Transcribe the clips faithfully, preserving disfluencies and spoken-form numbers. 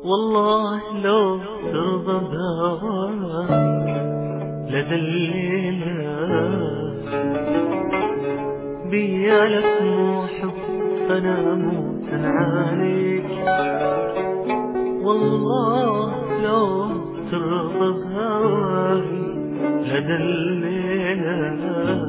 والله لو ترضى بهواي لدى الليلة بيالك مو حب فانا موت عليك. والله لو ترضى بهواي لدى الليلة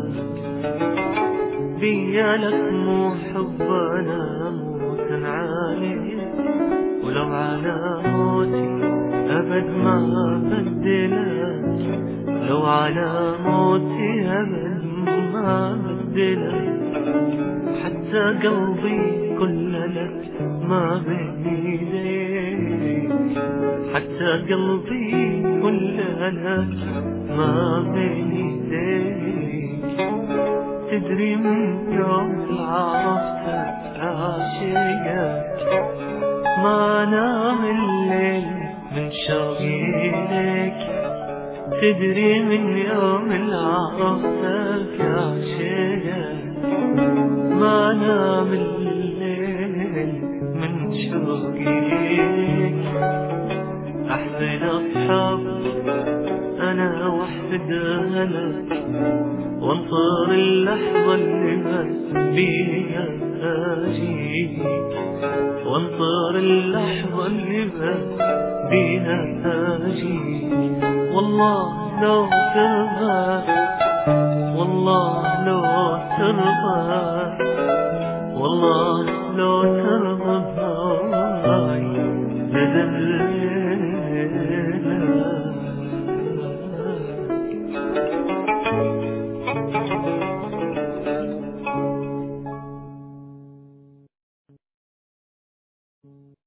بيالك مو حب انا موت عليك. ولو على موتي أبد ما بدلك، لو على موتي أبد ما بدلك، حتى قلبي كل لك ما بين ايديك، حتى قلبي كل لك ما بين ايديك. تدري من يوم عرفتك عاشقك ما نام الليل من شوقي لك. تدري من يوم اللي عرفتك عاشقك ما نام الليل من شوقي لك. أحزن أصحاب أنا وحدها لك، وانطر اللحظة اللي بس بيها أجيك، وانطر اللحظة اللي بس بيها أجيك. والله لو ترضى، والله لو ترضى، والله لو ترضى بهواي لدى الليلة.